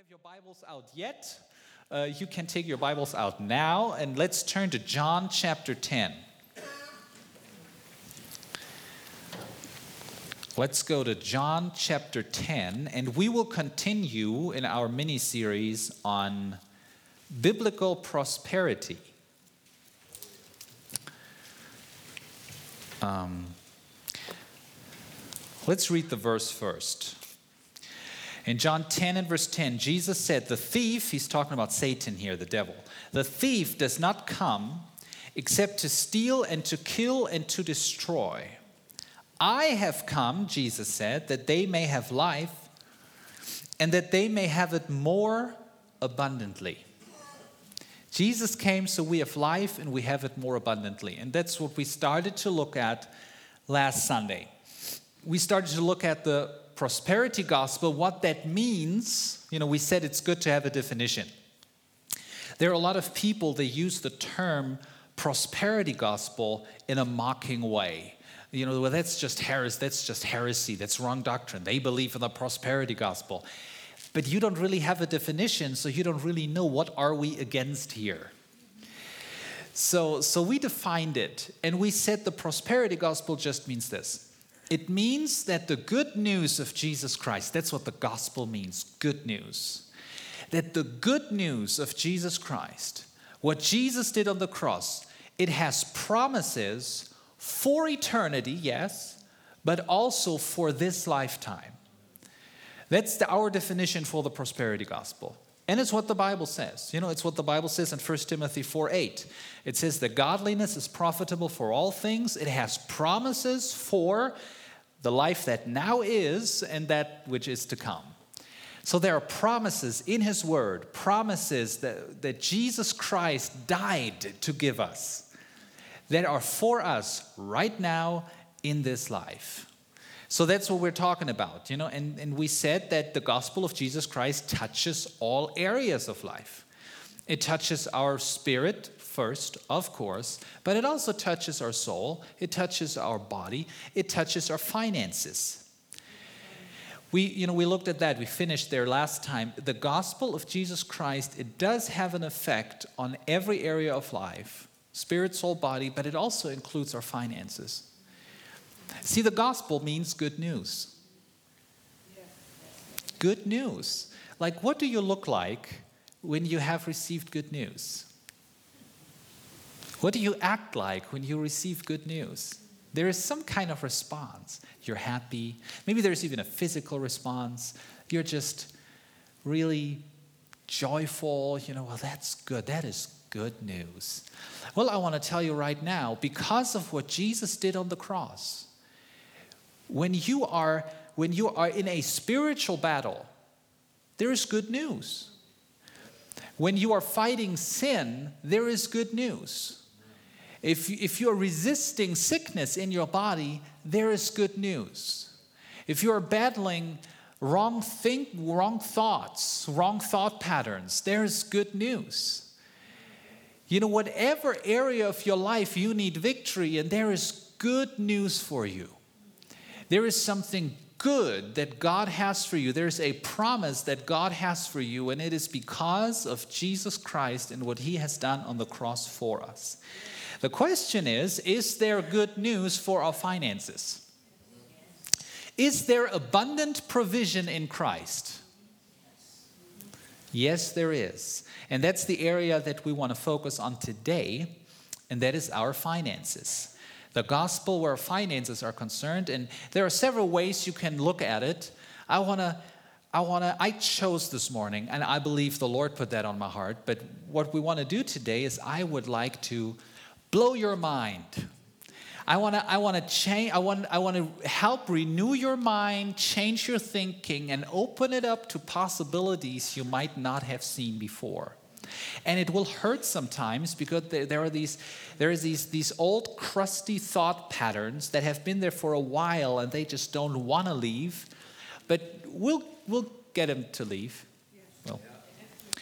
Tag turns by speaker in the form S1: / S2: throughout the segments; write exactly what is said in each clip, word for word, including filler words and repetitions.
S1: have your Bibles out yet, uh, you can take your Bibles out now, and let's turn to John chapter ten. Let's go to John chapter ten, and we will continue in our mini-series on biblical prosperity. Um, let's read the verse first. In John ten and verse ten, Jesus said, the thief, he's talking about Satan here, the devil, the thief does not come except to steal and to kill and to destroy. I have come, Jesus said, that they may have life and that they may have it more abundantly. Jesus came so we have life and we have it more abundantly. And that's what we started to look at last Sunday. We started to look at the prosperity gospel, what that means. You know, we said it's good to have a definition. There are a lot of people that use the term prosperity gospel in a mocking way. You know, well, that's just heresy, that's just heresy, that's wrong doctrine. They believe in the prosperity gospel. But you don't really have a definition, so you don't really know what are we against here. So, so we defined it, and we said the prosperity gospel just means this. It means that the good news of Jesus Christ, that's what the gospel means, good news. That the good news of Jesus Christ, what Jesus did on the cross, it has promises for eternity, yes, but also for this lifetime. That's the, our definition for the prosperity gospel. And it's what the Bible says. You know, it's what the Bible says in First Timothy four eight. It says that godliness is profitable for all things. It has promises for the life that now is and that which is to come. So there are promises in His Word, promises that, that Jesus Christ died to give us, that are for us right now in this life. So that's what we're talking about, you know, and, and we said that the gospel of Jesus Christ touches all areas of life. It touches our spirit first, of course, but it also touches our soul, it touches our body, it touches our finances. We, you know, we looked at that, we finished there last time. The gospel of Jesus Christ, it does have an effect on every area of life, spirit, soul, body, but it also includes our finances. See, the gospel means good news. Good news. Like, what do you look like when you have received good news? What do you act like when you receive good news? There is some kind of response. You're happy. Maybe there's even a physical response. You're just really joyful. You know, well, that's good. That is good news. Well, I want to tell you right now, because of what Jesus did on the cross, when you are, when you are in a spiritual battle, there is good news. When you are fighting sin, there is good news. If, if you are resisting sickness in your body, there is good news. If you are battling wrong think, wrong thoughts, wrong thought patterns, there is good news. You know, whatever area of your life you need victory, and there is good news for you. There is something good that God has for you. There's a promise that God has for you, and it is because of Jesus Christ and what He has done on the cross for us. The question is, is there good news for our finances? Is there abundant provision in Christ? Yes, there is. And that's the area that we want to focus on today, and that is our finances. The gospel where finances are concerned, and there are several ways you can look at it. I want to, I want to, I chose this morning, and I believe the Lord put that on my heart, but what we want to do today is I would like to blow your mind. I want to, I want to change, I want, I want to help renew your mind, change your thinking, and open it up to possibilities you might not have seen before. And it will hurt sometimes because there, there are these, there is these, these old crusty thought patterns that have been there for a while and they just don't want to leave. But we'll we'll get them to leave. Well,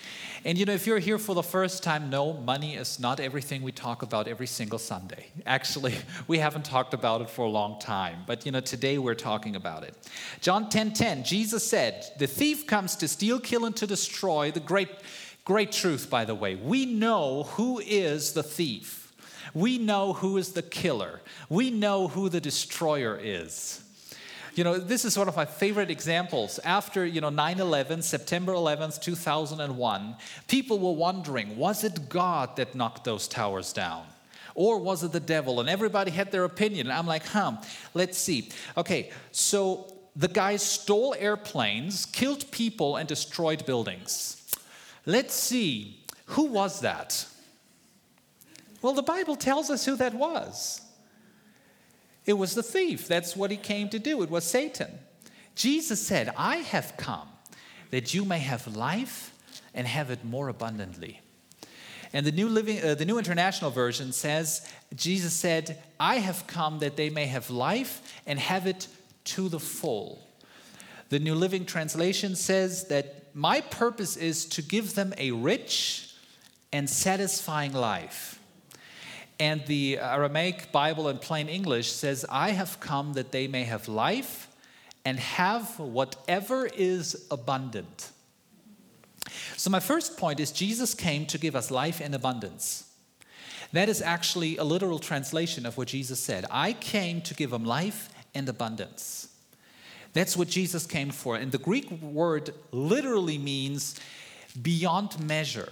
S1: And you know, if you're here for the first time, no, money is not everything we talk about every single Sunday. Actually, we haven't talked about it for a long time. But you know, today we're talking about it. John ten ten, Jesus said, the thief comes to steal, kill, and to destroy. The great, great truth, by the way. We know who is the thief. We know who is the killer. We know who the destroyer is. You know, this is one of my favorite examples. After, you know, nine eleven, September eleventh, two thousand one, people were wondering, was it God that knocked those towers down? Or was it the devil? And everybody had their opinion. And I'm like, huh, let's see. Okay, so the guys stole airplanes, killed people, and destroyed buildings. Let's see, who was that? Well, the Bible tells us who that was. It was the thief. That's what he came to do. It was Satan. Jesus said, I have come that you may have life and have it more abundantly. And the New Living, uh, the New International Version says, Jesus said, I have come that they may have life and have it to the full. The New Living Translation says that my purpose is to give them a rich and satisfying life. And the Aramaic Bible in plain English says, I have come that they may have life and have whatever is abundant. So my first point is Jesus came to give us life in abundance. That is actually a literal translation of what Jesus said. I came to give them life and abundance. That's what Jesus came for. And the Greek word literally means beyond measure,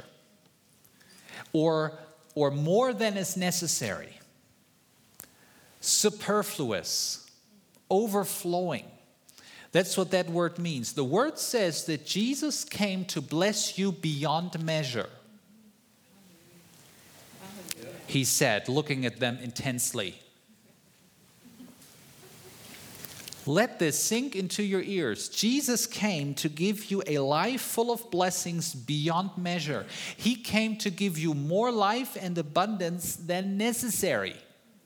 S1: or or more than is necessary, superfluous, overflowing. That's what that word means. The word says that Jesus came to bless you beyond measure. He said, looking at them intensely. Let this sink into your ears. Jesus came to give you a life full of blessings beyond measure. He came to give you more life and abundance than necessary.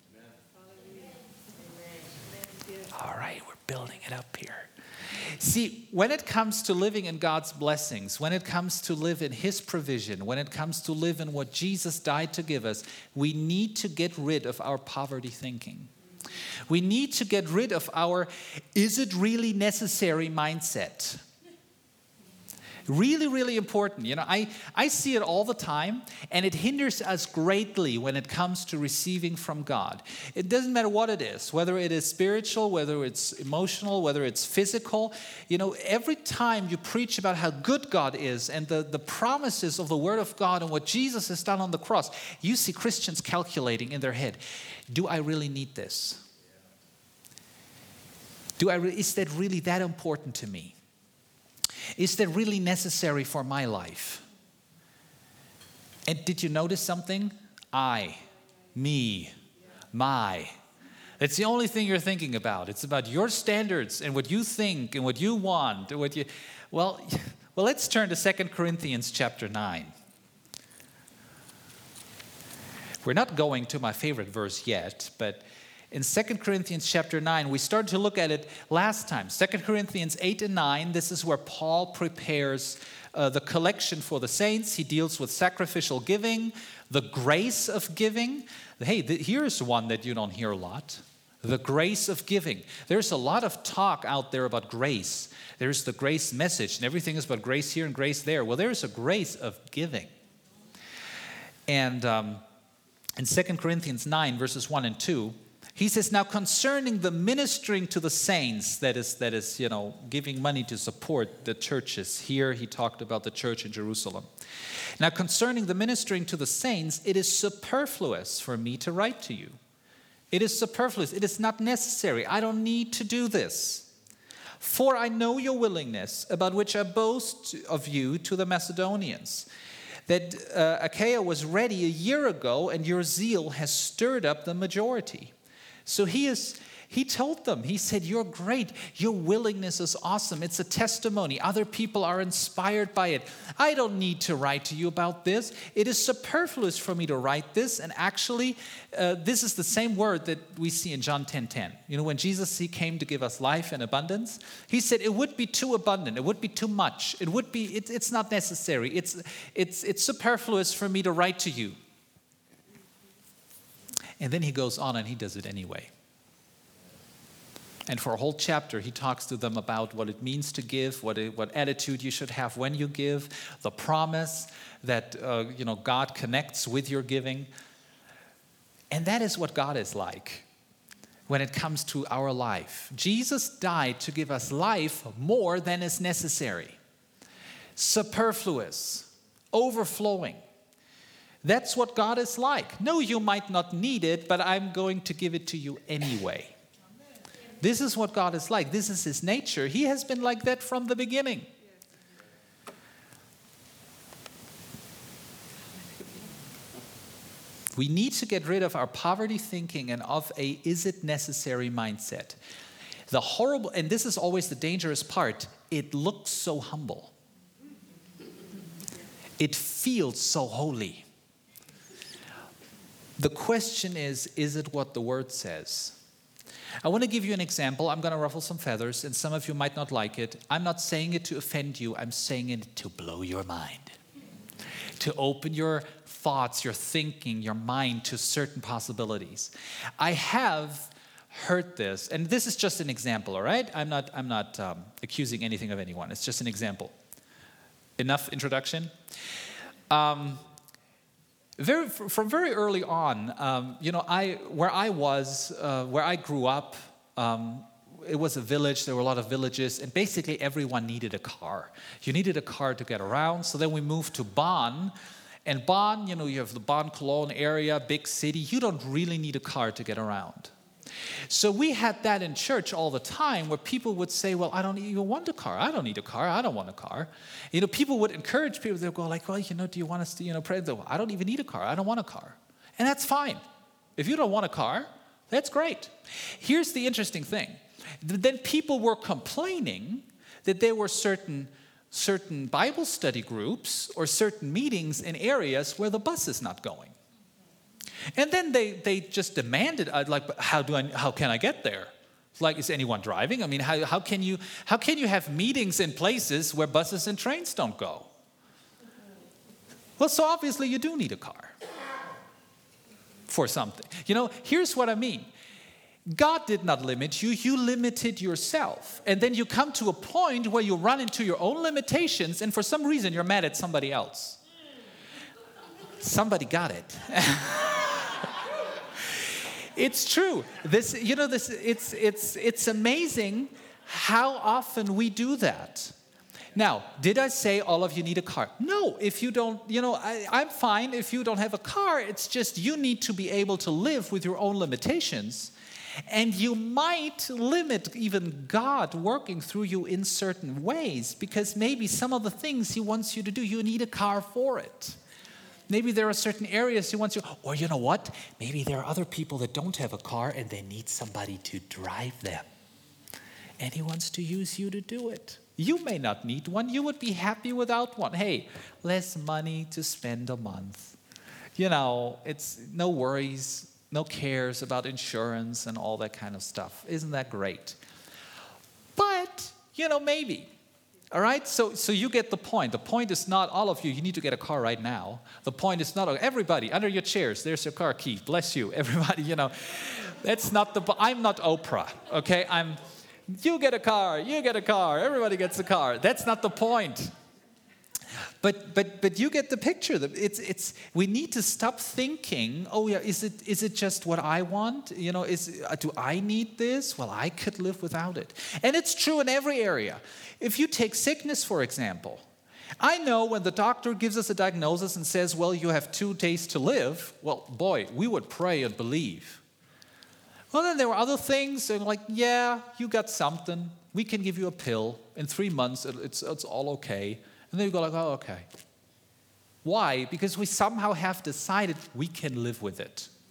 S1: All right, we're building it up here. See, when it comes to living in God's blessings, when it comes to live in His provision, when it comes to live in what Jesus died to give us, we need to get rid of our poverty thinking. We need to get rid of our, is it really necessary mindset. Really, really important. You know, I, I see it all the time, and it hinders us greatly when it comes to receiving from God. It doesn't matter what it is, whether it is spiritual, whether it's emotional, whether it's physical. You know, every time you preach about how good God is and the, the promises of the Word of God and what Jesus has done on the cross, you see Christians calculating in their head, do I really need this? Do I re- is that really that important to me? Is that really necessary for my life? And did you notice something? I, me, my. That's the only thing you're thinking about. It's about your standards and what you think and what you want. And what you, well, well, let's turn to Second Corinthians chapter nine. We're not going to my favorite verse yet, but in Second Corinthians chapter nine, we started to look at it last time. Second Corinthians eight and nine, this is where Paul prepares uh, the collection for the saints. He deals with sacrificial giving, the grace of giving. Hey, th- here's one that you don't hear a lot. The grace of giving. There's a lot of talk out there about grace. There's the grace message, and everything is about grace here and grace there. Well, there's a grace of giving. And um, in Second Corinthians nine, verses one and two, he says, now concerning the ministering to the saints, that is, that is, you know, giving money to support the churches. Here he talked about the church in Jerusalem. Now concerning the ministering to the saints, it is superfluous for me to write to you. It is superfluous. It is not necessary. I don't need to do this. For I know your willingness, about which I boast of you to the Macedonians, that uh, Achaia was ready a year ago, and your zeal has stirred up the majority. So he is, He told them, he said, you're great. Your willingness is awesome. It's a testimony. Other people are inspired by it. I don't need to write to you about this. It is superfluous for me to write this. And actually, uh, this is the same word that we see in John ten ten. You know, when Jesus, he came to give us life in abundance, he said it would be too abundant. It would be too much. It would be, it, it's not necessary. It's, it's, it's superfluous for me to write to you. And then he goes on and he does it anyway. And for a whole chapter, he talks to them about what it means to give, what it, what attitude you should have when you give, the promise that uh, you know God connects with your giving. And that is what God is like when it comes to our life. Jesus died to give us life more than is necessary. Superfluous, overflowing. That's what God is like. No, you might not need it, but I'm going to give it to you anyway. This is what God is like. This is his nature. He has been like that from the beginning. We need to get rid of our poverty thinking and of a is it necessary mindset. The horrible, and this is always the dangerous part, it looks so humble. It feels so holy. The question is, is it what the word says? I want to give you an example. I'm going to ruffle some feathers, and some of you might not like it. I'm not saying it to offend you. I'm saying it to blow your mind, to open your thoughts, your thinking, your mind to certain possibilities. I have heard this, and this is just an example, all right? I'm not, I'm not um, accusing anything of anyone. It's just an example. Enough introduction? Um, Very, from very early on, um, you know, I where I was, uh, where I grew up, um, it was a village. There were a lot of villages, and basically everyone needed a car. You needed a car to get around. So then we moved to Bonn, and Bonn, you know, you have the Bonn-Cologne area, big city. You don't really need a car to get around. So we had that in church all the time where people would say, well, I don't even want a car. I don't need a car. I don't want a car. You know, people would encourage people. They'd go like, well, you know, do you want us to, you know, pray? I don't even need a car. I don't want a car. And that's fine. If you don't want a car, that's great. Here's the interesting thing. Then people were complaining that there were certain, certain Bible study groups or certain meetings in areas where the bus is not going. And then they, they just demanded, uh, like, how do I, how can I get there? Like, is anyone driving? I mean, how, how can you, how can you have meetings in places where buses and trains don't go? Well, so obviously you do need a car for something. You know, here's what I mean. God did not limit you. You limited yourself. And then you come to a point where you run into your own limitations, and for some reason you're mad at somebody else. Somebody got it. It's true. This, you know, this. It's it's it's amazing how often we do that. Now, did I say all of you need a car? No. If you don't, you know, I, I'm fine if you don't have a car. It's just you need to be able to live with your own limitations, and you might limit even God working through you in certain ways because maybe some of the things He wants you to do, you need a car for it. Maybe there are certain areas He wants you, or you know what? Maybe there are other people that don't have a car and they need somebody to drive them. And He wants to use you to do it. You may not need one. You would be happy without one. Hey, less money to spend a month. You know, it's no worries, no cares about insurance and all that kind of stuff. Isn't that great? But, you know, maybe. All right, so so you get the point. The point is not all of you, you need to get a car right now. The point is not everybody under your chairs, there's your car key. Bless you, everybody, you know. That's not the, I'm not Oprah, okay? I'm, you get a car, you get a car, everybody gets a car. That's not the point. But but but you get the picture. It's it's we need to stop thinking, oh yeah, is it is it just what I want? You know, is do I need this? Well, I could live without it. And it's true in every area. If you take sickness, for example, I know when the doctor gives us a diagnosis and says, well, you have two days to live, well, boy, we would pray and believe. Well, then there were other things, and like, yeah, you got something. We can give you a pill. In three months, it's it's all okay. And then you go like, oh, okay. Why? Because we somehow have decided we can live with it.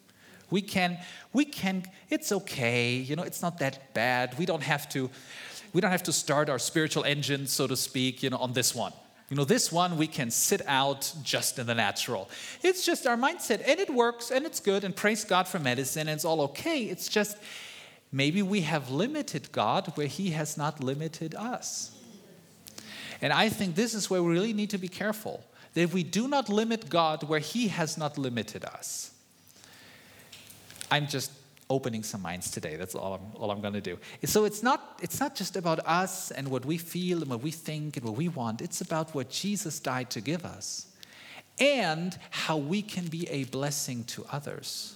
S1: We can, we can, it's okay, you know, it's not that bad. We don't have to, we don't have to start our spiritual engine, so to speak, you know, on this one. You know, this one we can sit out just in the natural. It's just our mindset, and it works, and it's good, and praise God for medicine, and it's all okay. It's just maybe we have limited God where He has not limited us. And I think this is where we really need to be careful, that if we do not limit God where He has not limited us. I'm just opening some minds today. That's all I'm, all I'm going to do. So it's not, it's not just about us and what we feel and what we think and what we want. It's about what Jesus died to give us and how we can be a blessing to others.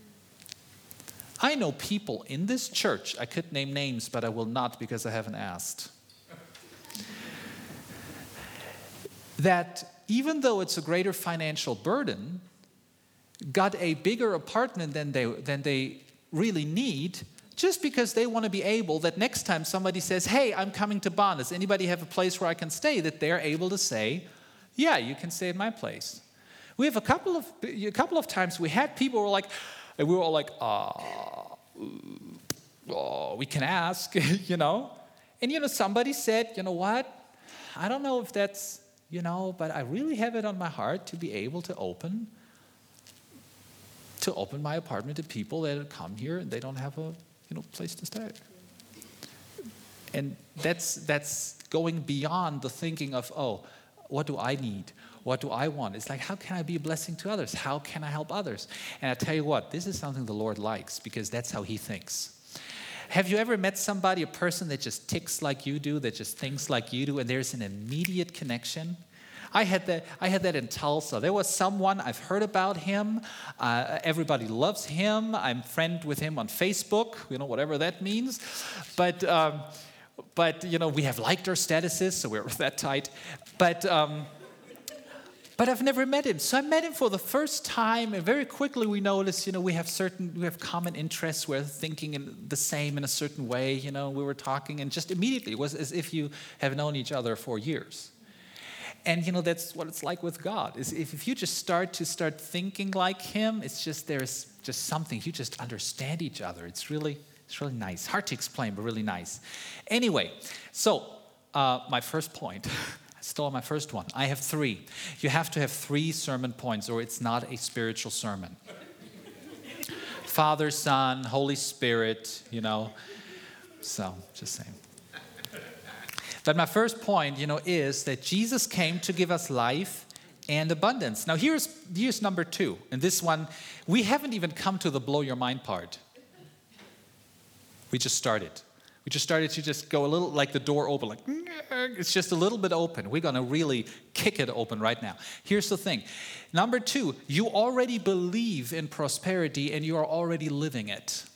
S1: I know people in this church, I could name names, but I will not because I haven't asked, that even though it's a greater financial burden, got a bigger apartment than they than they really need, just because they want to be able that next time somebody says, hey, I'm coming to Bonn, does anybody have a place where I can stay? That they're able to say, yeah, you can stay at my place. We have a couple of a couple of times we had people who were like, and we were all like, oh, oh we can ask, you know. And, you know, somebody said, you know what, I don't know if that's, you know, but I really have it on my heart to be able to open to open my apartment to people that come here and they don't have a, you know, place to stay. And that's that's going beyond the thinking of, oh, what do I need? What do I want? It's like, how can I be a blessing to others? How can I help others? And I tell you what, this is something the Lord likes because that's how He thinks. Have you ever met somebody, a person that just ticks like you do, that just thinks like you do, and there's an immediate connection? I had that. I had that in Tulsa. There was someone, I've heard about him. Uh, everybody loves him. I'm friend with him on Facebook. You know, whatever that means. But um, but you know, we have liked our statuses, so we're that tight. But um, but I've never met him. So I met him for the first time, and very quickly we noticed, you know, we have certain we have common interests. We're thinking in the same in a certain way. You know, we were talking, and just immediately it was as if you have known each other for years. And, you know, that's what it's like with God. Is if, if you just start to start thinking like Him, it's just there's just something. You just understand each other. It's really, it's really nice. Hard to explain, but really nice. Anyway, so uh, my first point. I stole my first one. I have three. You have to have three sermon points, or it's not a spiritual sermon. Father, Son, Holy Spirit, you know. So, just saying. But my first point, you know, is that Jesus came to give us life and abundance. Now, here's, here's number two. And this one, we haven't even come to the blow your mind part. We just started. We just started to just go a little like the door open, like, it's just a little bit open. We're going to really kick it open right now. Here's the thing. Number two, you already believe in prosperity and you are already living it.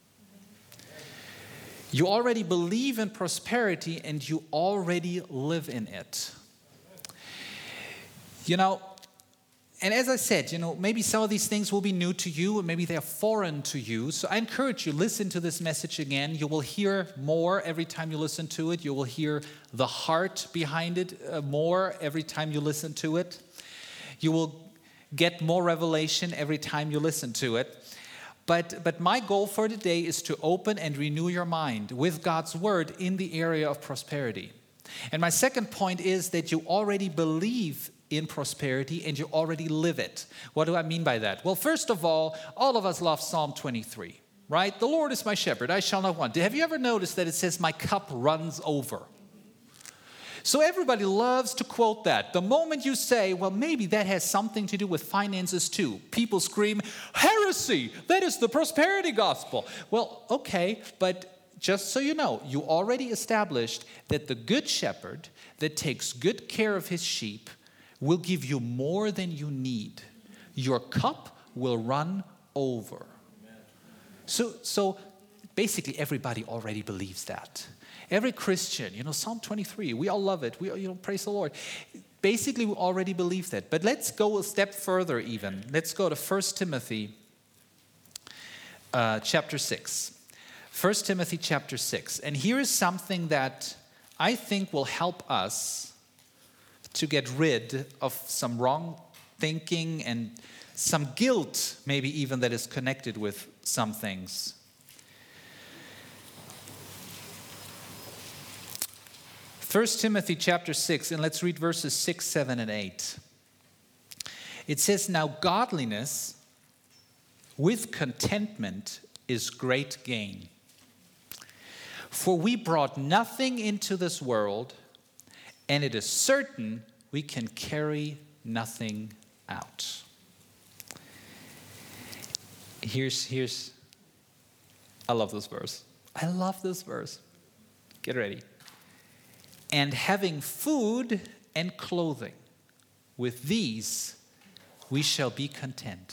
S1: You already believe in prosperity and you already live in it. You know, and as I said, you know, maybe some of these things will be new to you and maybe they're foreign to you. So I encourage you, listen to this message again. You will hear more every time you listen to it. You will hear the heart behind it uh, more every time you listen to it. You will get more revelation every time you listen to it. But, but my goal for today is to open and renew your mind with God's word in the area of prosperity. And my second point is that you already believe in prosperity and you already live it. What do I mean by that? Well, first of all, all of us love Psalm twenty-three, right? The Lord is my shepherd, I shall not want. Have you ever noticed that it says, my cup runs over? So everybody loves to quote that. The moment you say, well, maybe that has something to do with finances too, people scream, heresy, that is the prosperity gospel. Well, okay, but just so you know, you already established that the good shepherd that takes good care of his sheep will give you more than you need. Your cup will run over. So, so basically everybody already believes that. Every Christian, you know, Psalm twenty-three, we all love it. We, you know, praise the Lord. Basically, we already believe that. But let's go a step further even. Let's go to First Timothy uh, chapter six. First Timothy chapter six. And here is something that I think will help us to get rid of some wrong thinking and some guilt, maybe even that is connected with some things. First Timothy chapter six, and let's read verses six, seven, and eight. It says, "Now godliness with contentment is great gain. For we brought nothing into this world, and it is certain we can carry nothing out." Here's, here's, I love this verse. I love this verse. Get ready. "And having food and clothing, with these we shall be content."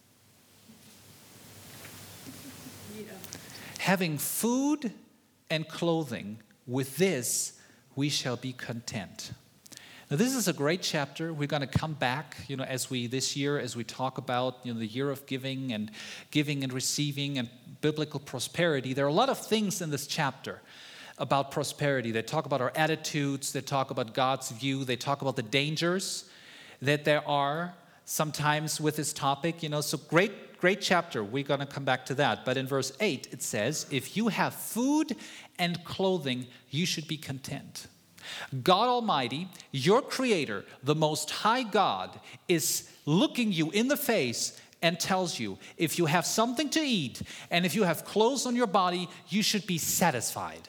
S1: Yeah. Having food and clothing, with this we shall be content. Now, this is a great chapter. We're going to come back, you know, as we this year, as we talk about, you know, the year of giving and giving and receiving and biblical prosperity. There are a lot of things in this chapter about prosperity. They talk about our attitudes. They talk about God's view. They talk about the dangers that there are sometimes with this topic. You know, so great, great chapter. We're going to come back to that. But in verse eight, it says, "If you have food and clothing, you should be content." God Almighty, your Creator, the Most High God, is looking you in the face and tells you, if you have something to eat and if you have clothes on your body, you should be satisfied.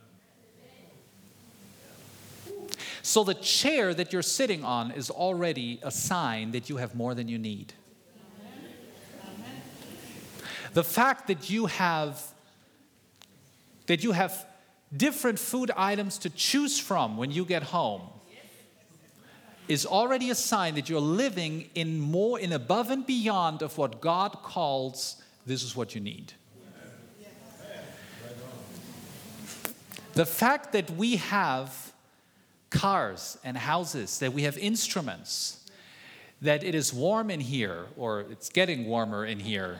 S1: So the chair that you're sitting on is already a sign that you have more than you need. The fact that you have that you have different food items to choose from when you get home is already a sign that you're living in more, in above and beyond of what God calls, this is what you need. The fact that we have cars and houses, that we have instruments, that it is warm in here, or it's getting warmer in here.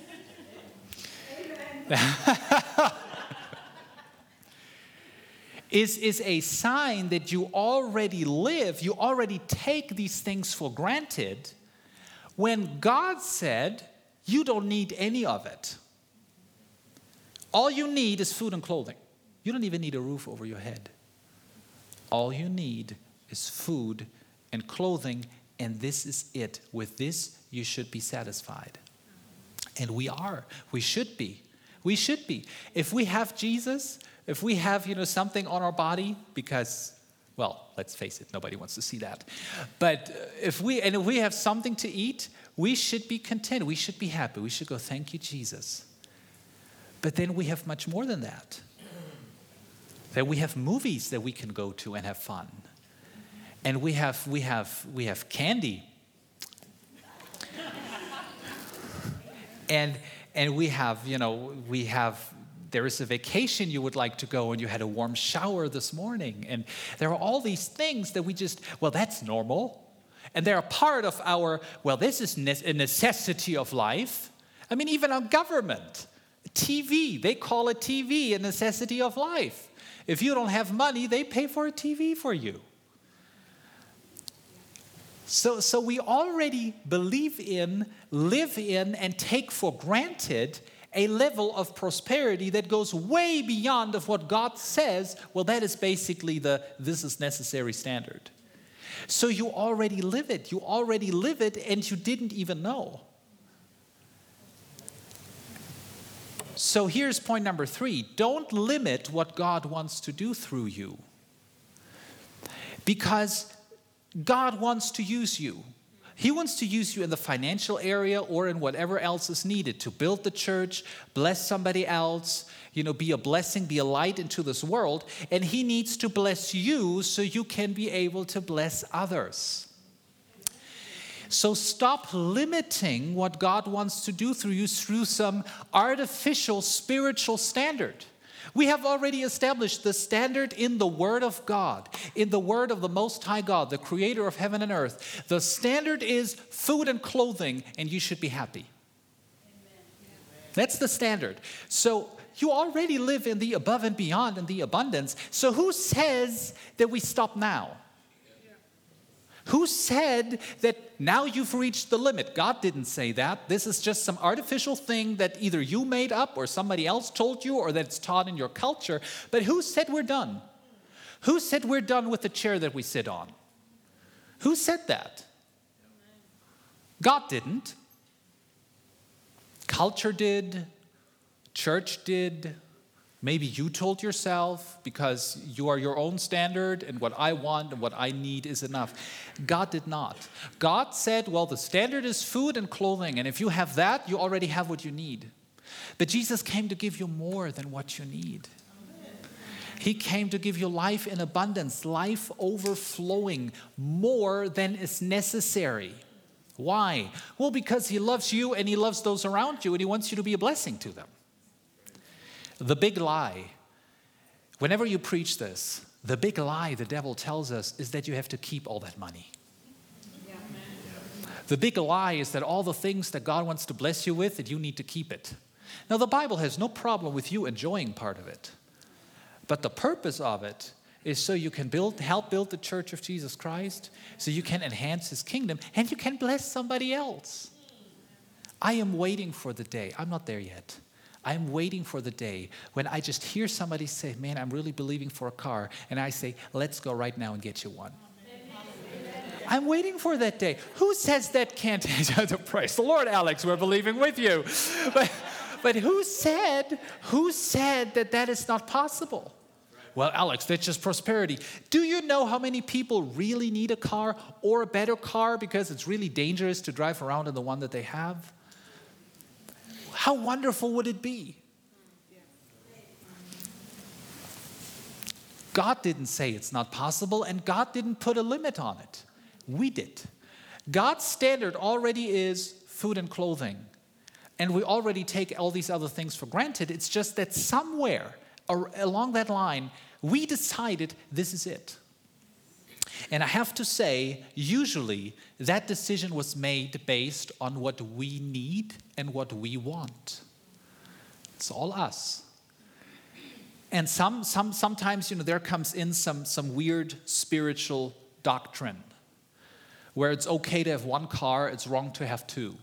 S1: Is, is a sign that you already live, you already take these things for granted, when God said, you don't need any of it. All you need is food and clothing. You don't even need a roof over your head. All you need is food and clothing, and this is it. With this, you should be satisfied. And we are. We should be. We should be. If we have Jesus, if we have, you know, something on our body, because, well, let's face it, nobody wants to see that. But if we, and if we have something to eat, we should be content. We should be happy. We should go, thank you, Jesus. But then we have much more than that. That we have movies that we can go to and have fun. And we have, we have, we have candy. and, and we have, you know, we have, there is a vacation you would like to go and you had a warm shower this morning. And there are all these things that we just, well, that's normal. And they're a part of our, well, this is a necessity of life. I mean, even our government, T V, they call it T V a necessity of life. If you don't have money, they pay for a T V for you. So, so we already believe in, live in, and take for granted a level of prosperity that goes way beyond of what God says. Well, that is basically the this is necessary standard. So you already live it. You already live it, and you didn't even know. So here's point number three. Don't limit what God wants to do through you. Because God wants to use you. He wants to use you in the financial area or in whatever else is needed to build the church, bless somebody else, you know, be a blessing, be a light into this world. And He needs to bless you so you can be able to bless others. So stop limiting what God wants to do through you through some artificial spiritual standard. We have already established the standard in the Word of God, in the Word of the Most High God, the Creator of heaven and earth. The standard is food and clothing, and you should be happy. Amen. That's the standard. So you already live in the above and beyond and the abundance. So who says that we stop now? Who said that now you've reached the limit? God didn't say that. This is just some artificial thing that either you made up or somebody else told you or that's taught in your culture. But who said we're done? Who said we're done with the chair that we sit on? Who said that? God didn't. Culture did. Church did. Maybe you told yourself because you are your own standard and what I want and what I need is enough. God did not. God said, well, the standard is food and clothing, and if you have that, you already have what you need. But Jesus came to give you more than what you need. He came to give you life in abundance, life overflowing, more than is necessary. Why? Well, because he loves you and he loves those around you and he wants you to be a blessing to them. The big lie, whenever you preach this, the big lie the devil tells us is that you have to keep all that money. Yeah. The big lie is that all the things that God wants to bless you with, that you need to keep it. Now, the Bible has no problem with you enjoying part of it. But the purpose of it is so you can build, help build the church of Jesus Christ, so you can enhance his kingdom, and you can bless somebody else. I am waiting for the day. I'm not there yet. I'm waiting for the day when I just hear somebody say, man, I'm really believing for a car. And I say, let's go right now and get you one. I'm waiting for that day. Who says that can't? Praise the Lord, Alex, we're believing with you. But, but who said, who said that that is not possible? Well, Alex, that's just prosperity. Do you know how many people really need a car or a better car because it's really dangerous to drive around in the one that they have? How wonderful would it be? God didn't say it's not possible, and God didn't put a limit on it. We did. God's standard already is food and clothing, and we already take all these other things for granted. It's just that somewhere along that line, we decided this is it. And I have to say, usually that decision was made based on what we need and what we want. It's all us. And some, some, sometimes, you know, there comes in some, some weird spiritual doctrine where it's okay to have one car, it's wrong to have two.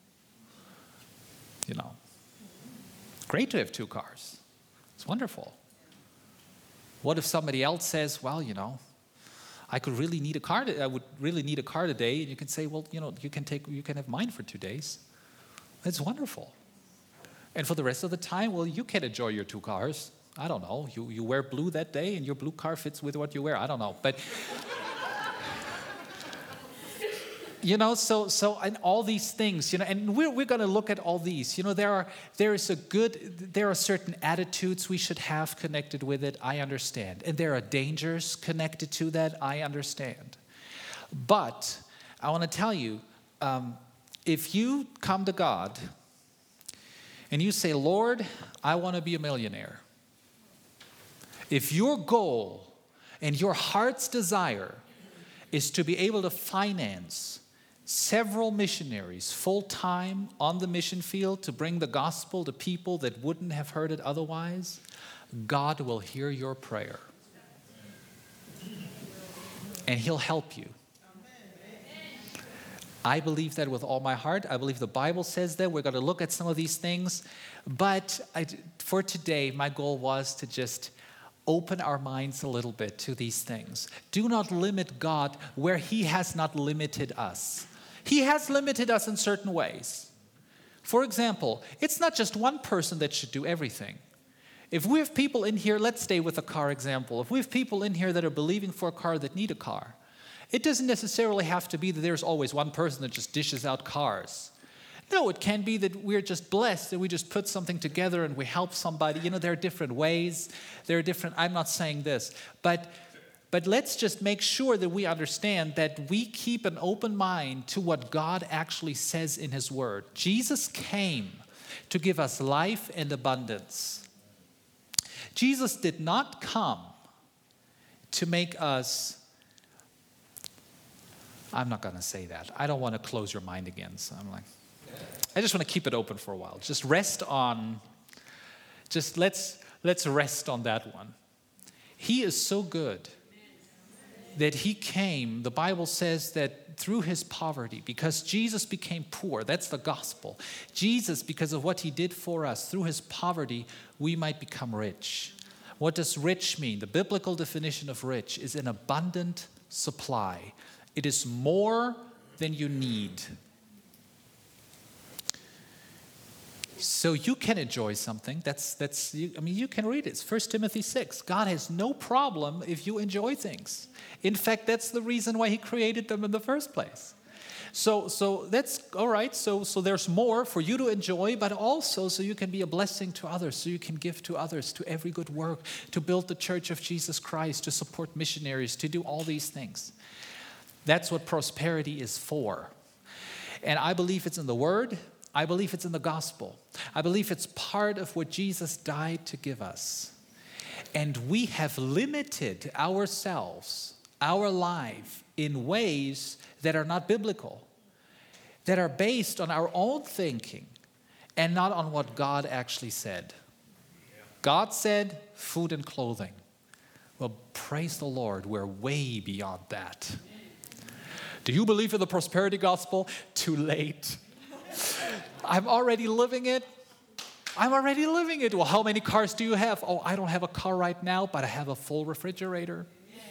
S1: You know, great to have two cars. It's wonderful. What if somebody else says, well, you know, I could really need a car. To, I would really need a car today. And you can say, well, you know, you can take, you can have mine for two days. It's wonderful. And for the rest of the time, well, you can enjoy your two cars. I don't know. You you wear blue that day, and your blue car fits with what you wear. I don't know, but you know, so so and all these things, you know, and we're we're going to look at all these. You know, there are there is a good there are certain attitudes we should have connected with it. I understand, and there are dangers connected to that. I understand, but I want to tell you, um, if you come to God and you say, Lord, I want to be a millionaire. If your goal and your heart's desire is to be able to finance several missionaries full-time on the mission field to bring the gospel to people that wouldn't have heard it otherwise, God will hear your prayer. And he'll help you. I believe that with all my heart. I believe the Bible says that. We're going to look at some of these things. But I, for today, my goal was to just open our minds a little bit to these things. Do not limit God where he has not limited us. He has limited us in certain ways. For example, it's not just one person that should do everything. If we have people in here, let's stay with the car example. If we have people in here that are believing for a car that need a car, it doesn't necessarily have to be that there's always one person that just dishes out cars. No, it can be that we're just blessed, that we just put something together and we help somebody. You know, there are different ways. There are different, I'm not saying this, but but let's just make sure that we understand that we keep an open mind to what God actually says in his word. Jesus came to give us life and abundance. Jesus did not come to make us, I'm not going to say that. I don't want to close your mind again, so I'm like, I just want to keep it open for a while. Just rest on, just let's let's rest on that one. He is so good. that he came, the Bible says that through his poverty, because Jesus became poor, that's the gospel. Jesus, because of what he did for us, through his poverty, we might become rich. What does rich mean? The biblical definition of rich is an abundant supply. It is more than you need. So you can enjoy something. That's that's. I mean, you can read it. It's First Timothy six. God has no problem if you enjoy things. In fact, that's the reason why he created them in the first place. So so that's all right. So so there's more for you to enjoy, but also so you can be a blessing to others, so you can give to others, to every good work, to build the church of Jesus Christ, to support missionaries, to do all these things. That's what prosperity is for. And I believe it's in the Word. I believe it's in the gospel. I believe it's part of what Jesus died to give us. And we have limited ourselves, our life, in ways that are not biblical, that are based on our own thinking and not on what God actually said. God said food and clothing. Well, praise the Lord, we're way beyond that. Do you believe in the prosperity gospel? Too late. I'm already living it. I'm already living it. Well, how many cars do you have? Oh, I don't have a car right now, but I have a full refrigerator.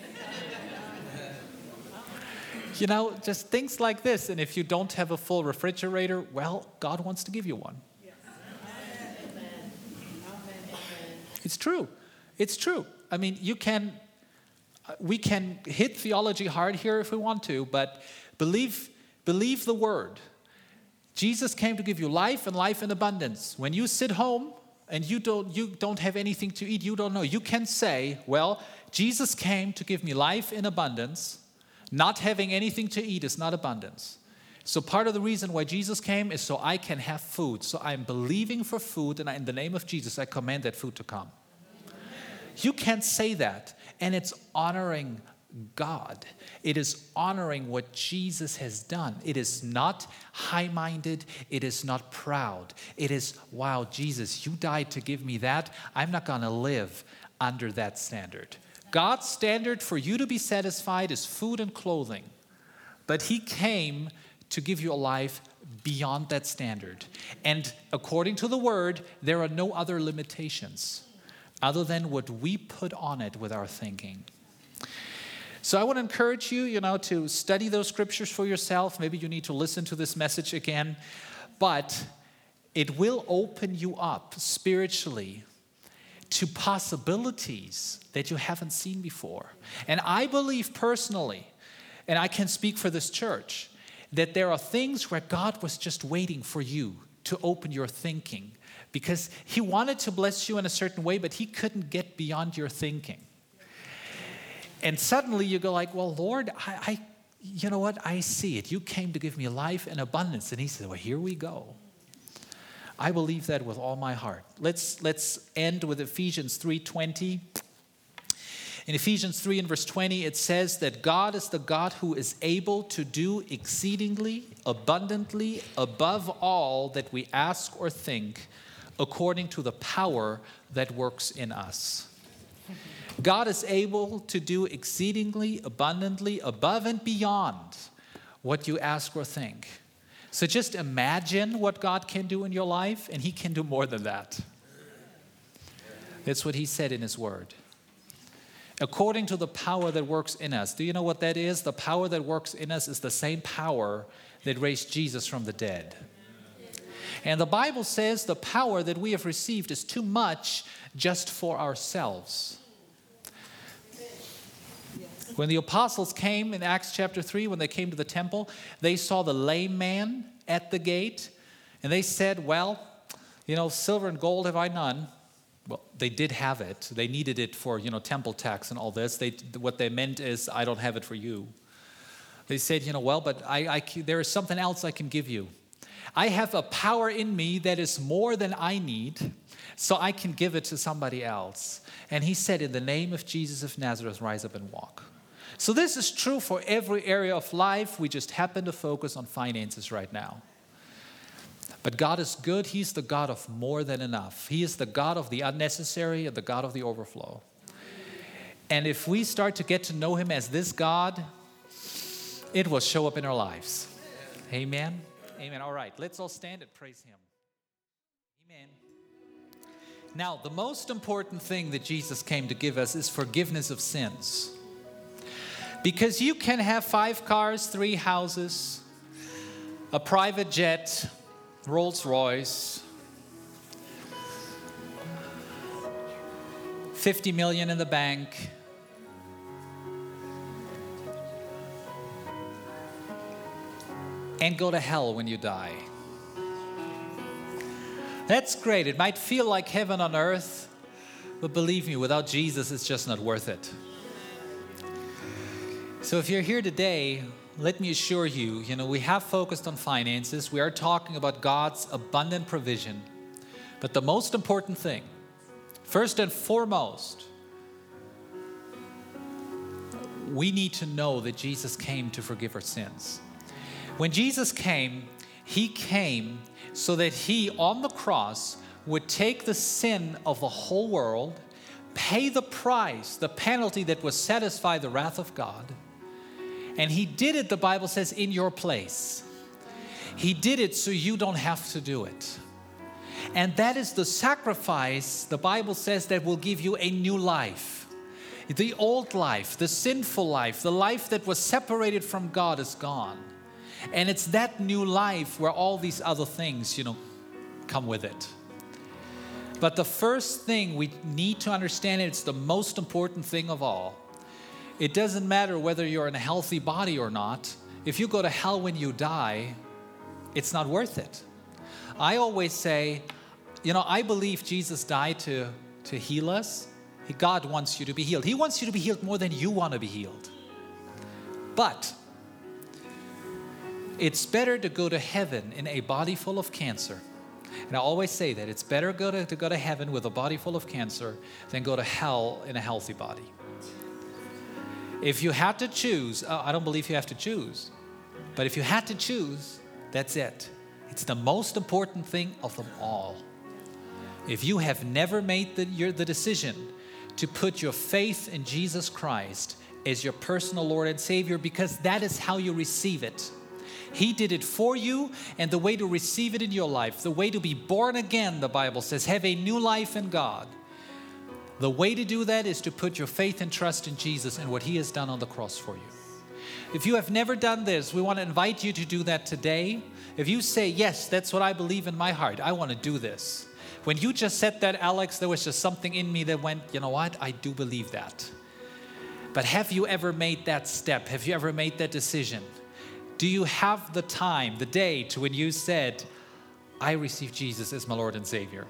S1: You know, just things like this. And if you don't have a full refrigerator, well, God wants to give you one. It's true. It's true. I mean, you can, we can hit theology hard here if we want to, but believe, believe the word. Jesus came to give you life and life in abundance. When you sit home and you don't, you don't have anything to eat, you don't know, you can say, well, Jesus came to give me life in abundance. Not having anything to eat is not abundance. So part of the reason why Jesus came is so I can have food. So I'm believing for food, and in the name of Jesus, I command that food to come. You can't say that, and it's honoring God. It is honoring what Jesus has done. It is not high-minded. It is not proud. It is, wow, Jesus, you died to give me that. I'm not going to live under that standard. God's standard for you to be satisfied is food and clothing. But he came to give you a life beyond that standard. And according to the word, there are no other limitations other than what we put on it with our thinking. So I want to encourage you, you know, to study those scriptures for yourself. Maybe you need to listen to this message again. But it will open you up spiritually to possibilities that you haven't seen before. And I believe personally, and I can speak for this church, that there are things where God was just waiting for you to open your thinking, because he wanted to bless you in a certain way, but he couldn't get beyond your thinking. And suddenly you go like, well, Lord, I, I, you know what? I see it. You came to give me life in abundance. And he said, well, here we go. I believe that with all my heart. Let's, let's end with Ephesians three twenty. In Ephesians three and verse twenty, it says that God is the God who is able to do exceedingly, abundantly, above all that we ask or think, according to the power that works in us. God is able to do exceedingly, abundantly, above and beyond what you ask or think. So just imagine what God can do in your life, and he can do more than that. That's what he said in his word. According to the power that works in us. Do you know what that is? The power that works in us is the same power that raised Jesus from the dead. And the Bible says the power that we have received is too much just for ourselves. When the apostles came in Acts chapter three, when they came to the temple, they saw the lame man at the gate, and they said, well, you know, silver and gold have I none. Well, they did have it. They needed it for, you know, temple tax and all this. They, what they meant is, I don't have it for you. They said, you know, well, but I, I, there is something else I can give you. I have a power in me that is more than I need, so I can give it to somebody else. And he said, in the name of Jesus of Nazareth, rise up and walk. So this is true for every area of life. We just happen to focus on finances right now. But God is good. He's the God of more than enough. He is the God of the unnecessary and the God of the overflow. And if we start to get to know him as this God, it will show up in our lives. Amen. Amen. All right, let's all stand and praise him. Amen. Now, the most important thing that Jesus came to give us is forgiveness of sins. Because you can have five cars, three houses, a private jet, Rolls Royce, fifty million in the bank, and go to hell when you die. That's great. It might feel like heaven on earth, but believe me, without Jesus, it's just not worth it. So if you're here today, let me assure you, you know, we have focused on finances. We are talking about God's abundant provision. But the most important thing, first and foremost, we need to know that Jesus came to forgive our sins. When Jesus came, he came so that he, on the cross, would take the sin of the whole world, pay the price, the penalty that would satisfy the wrath of God. And he did it, the Bible says, in your place. He did it so you don't have to do it. And that is the sacrifice, the Bible says, that will give you a new life. The old life, the sinful life, the life that was separated from God is gone. And it's that new life where all these other things, you know, come with it. But the first thing we need to understand, it's the most important thing of all. It doesn't matter whether you're in a healthy body or not. If you go to hell when you die, it's not worth it. I always say, you know, I believe Jesus died to, to heal us. God wants you to be healed. He wants you to be healed more than you want to be healed. But it's better to go to heaven in a body full of cancer. And I always say that. It's better go to, to go to heaven with a body full of cancer than go to hell in a healthy body. If you had to choose, uh, I don't believe you have to choose. But if you had to choose, that's it. It's the most important thing of them all. If you have never made the, your, the decision to put your faith in Jesus Christ as your personal Lord and Savior, because that is how you receive it. He did it for you, and the way to receive it in your life, the way to be born again, the Bible says, have a new life in God. The way to do that is to put your faith and trust in Jesus and what He has done on the cross for you. If you have never done this, we want to invite you to do that today. If you say, yes, that's what I believe in my heart, I want to do this. When you just said that, Alex, there was just something in me that went, you know what, I do believe that. But have you ever made that step? Have you ever made that decision? Do you have the time, the day to when you said, I receive Jesus as my Lord and Savior?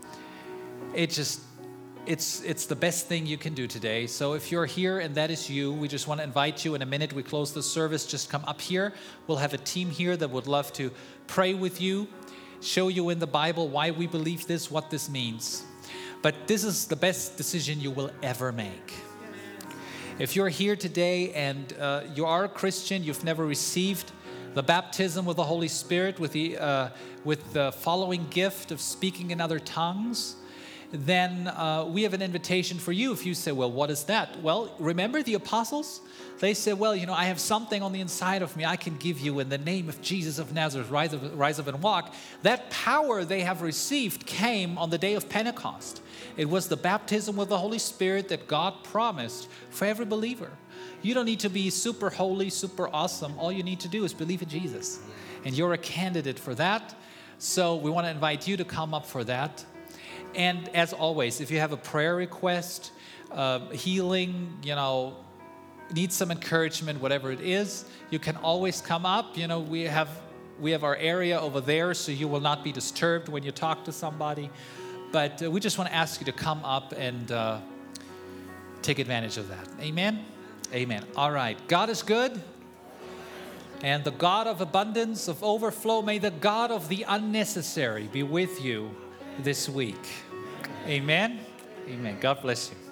S1: It just, it's, it's the best thing you can do today. So if you're here and that is you, we just want to invite you. In a minute we close the service. Just come up here. We'll have a team here that would love to pray with you, show you in the Bible why we believe this, what this means. But this is the best decision you will ever make. If you're here today and uh, you are a Christian, you've never received the baptism with the Holy Spirit, with the, uh, with the following gift of speaking in other tongues, then uh, we have an invitation for you. If you say, well, what is that? Well, remember the apostles? They said, well, you know, I have something on the inside of me I can give you in the name of Jesus of Nazareth, rise up, rise up and walk. That power they have received came on the day of Pentecost. It was the baptism with the Holy Spirit that God promised for every believer. You don't need to be super holy, super awesome. All you need to do is believe in Jesus. And you're a candidate for that. So we want to invite you to come up for that. And as always, if you have a prayer request, uh, healing, you know, need some encouragement, whatever it is, you can always come up. You know, we have we have our area over there, so you will not be disturbed when you talk to somebody. But uh, we just want to ask you to come up and uh, take advantage of that. Amen? Amen. All right. God is good. And the God of abundance, of overflow, may the God of the unnecessary be with you this week. Amen? Amen. God bless you.